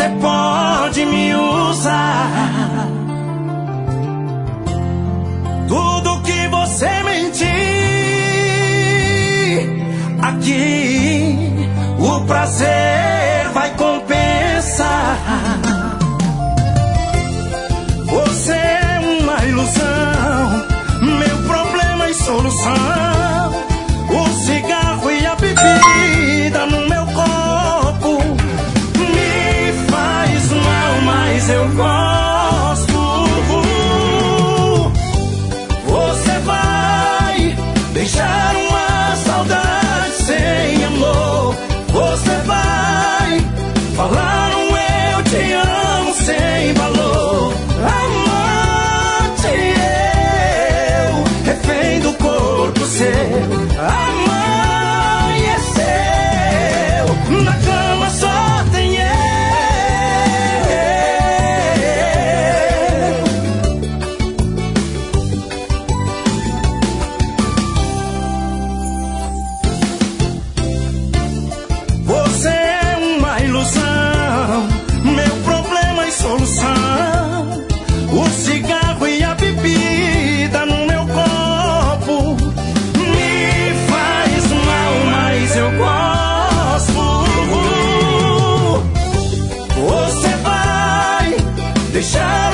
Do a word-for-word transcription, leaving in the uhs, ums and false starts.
você pode me usar. Tudo que você mentir, aqui o prazer vai compensar. Você é uma ilusão, meu problema e solução. O cigarro e a bebida no meu corpo me faz mal, mas eu gosto. Você vai deixar uma saudade sem amor. Você vai falar um eu te amo sem valor. Amante eu, refém do corpo seu. Amanheceu, na cama só tem eu. Você é uma ilusão, meu problema e solução. O cigarro e a bebida no meu corpo me faz mal, mas eu gosto. Você vai deixar